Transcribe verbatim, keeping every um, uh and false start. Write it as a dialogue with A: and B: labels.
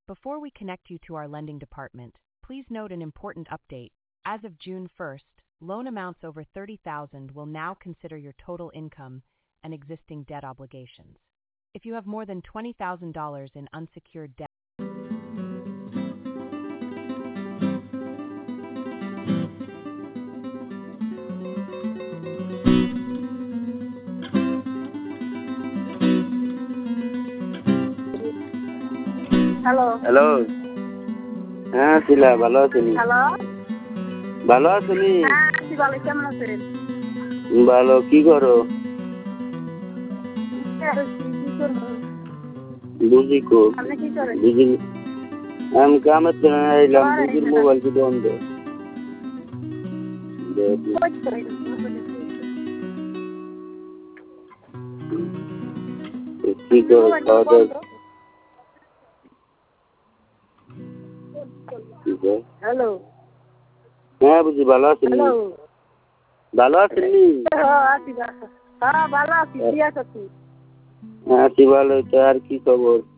A: Before we connect you to our lending department, please note an important update. As of June first, loan amounts over thirty thousand dollars will now consider your total income and existing debt obligations. If you have more than twenty thousand dollars in unsecured debt,
B: hello
C: hello, হ্যাঁ শিলা, ভালো আছেন?
B: Hello
C: ভালো আছেন?
B: হ্যাঁ আছি ভালো, কেমন আছেন?
C: ভালো। কি করো?
B: কি করবো?
C: বুঝি কো
B: আপনি কি করেন?
C: বুঝি আমি কামের জন্য এলাম।
B: ঘরে
C: বুঝির
B: এসে
C: মোবাইল কি বন্ধ?
B: কই করেন?
C: কি করো? খাওয়া দাওয়া?
B: হ্যালো
C: হ্যাঁ বুঝি, ভালো আছেন?
B: হ্যালো
C: ভালো আছেন?
B: হ্যাঁ আছি, হ্যাঁ ভালো আছি, ঠিক আছে।
C: হ্যাঁ আছি ভালো। তো আর কি খবর?